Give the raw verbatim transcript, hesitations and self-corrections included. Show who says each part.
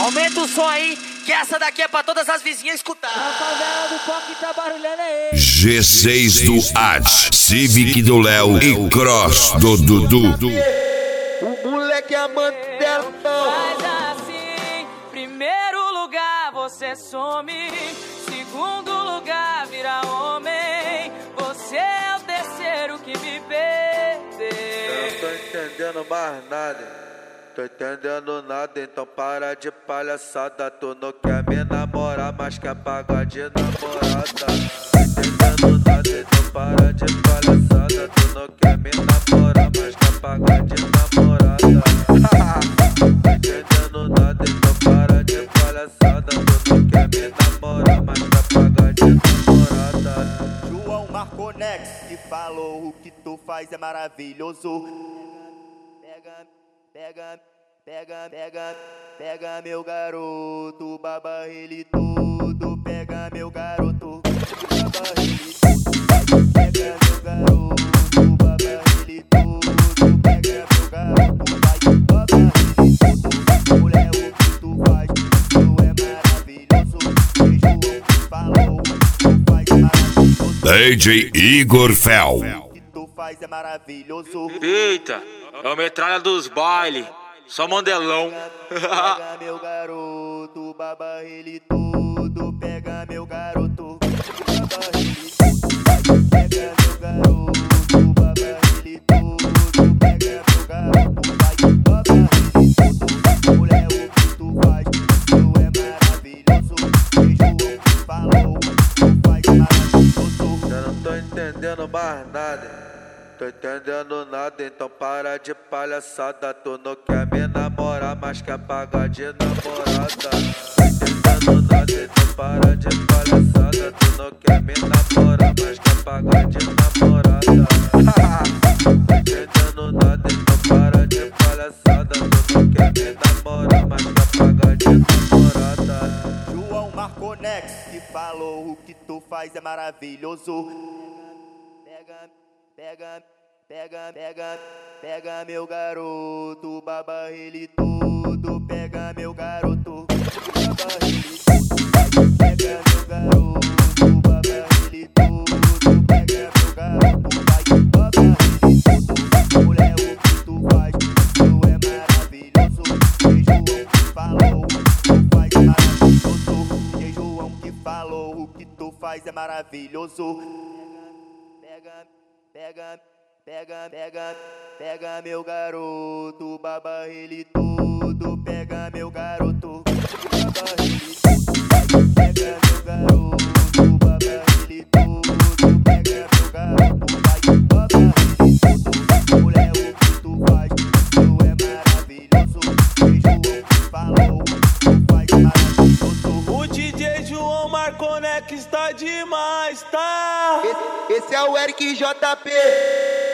Speaker 1: Aumenta o som aí, que essa daqui é pra todas as vizinhas escutar.
Speaker 2: A favela do Coque tá barulhando aí.
Speaker 3: G seis do Ad, Civic do Léo e Cross do Dudu.
Speaker 4: O moleque é amante dela.
Speaker 2: Faz assim, primeiro lugar você some, segundo lugar vira homem, você é o terceiro que me perdeu.
Speaker 4: Eu não tô entendendo mais nada. Tô entendendo nada, então para de palhaçada. Tu não quer me namorar, mas quer pagar de namorada. Tô entendendo nada, então para de palhaçada. Tu não quer me namorar, mas quer pagar de namorada. Tô entendendo nada, então para de palhaçada. Tu não quer me namorar, mas quer pagar de namorada.
Speaker 5: João Marconex que falou: o que tu faz é maravilhoso. Pega, pega, pega, pega, pega meu garoto, baba ele todo. Pega meu garoto, baba ele todo. Pega meu garoto, baba ele todo. Pega meu garoto, vai, baba ele todo. Mulher, o que tu faz, tu é maravilhoso. João que falou: tu faz maravilhoso.
Speaker 3: D J Igor Fel.
Speaker 5: O que tu faz é maravilhoso.
Speaker 6: Eita, é o metralha dos baile, só mandelão.
Speaker 5: Pega meu garoto, baba ele todo. Pega meu garoto, baba ele todo. Pega meu garoto, baba ele todo. Pega meu garoto, vai, baba ele todo. Mulher, o que tu faz, tu é maravilhoso. João que falou, tu faz maravilhoso.
Speaker 4: Eu não tô entendendo mais nada. Tô entendendo nada, então para de palhaçada. Tu não quer me namorar, mas quer pagar de namorada. Tô entendendo nada, então para de palhaçada. Tu não quer me namorar, mas quer pagar de namorada. Tô entendendo nada, então para de palhaçada. Tu não quer me namorar, mas quer pagar de namorada.
Speaker 5: João Marconex que falou: o que tu faz é maravilhoso. Pega, pega, pega, pega, pega meu garoto, baba ele todo. Pega meu garoto, baba ele todo. Pega meu garoto, baba ele todo. Pega meu garoto, vai, baba ele todo. Mulher, o que tu faz, tu é maravilhoso. João que falou, tu faz maravilhoso. João que falou: o que tu faz é maravilhoso. Pega, pega, pega, pega, pega meu garoto, baba ele todo. Pega meu garoto, baba ele todo. Pega meu garoto, baba ele todo. Pega meu garoto, vai, baba ele todo. Mulher, o que tu faz, tu é maravilhoso. João que falou, tu faz maravilhoso.
Speaker 7: O D J João Marconex está demais, tá?
Speaker 4: Esse, esse é o Eric J P.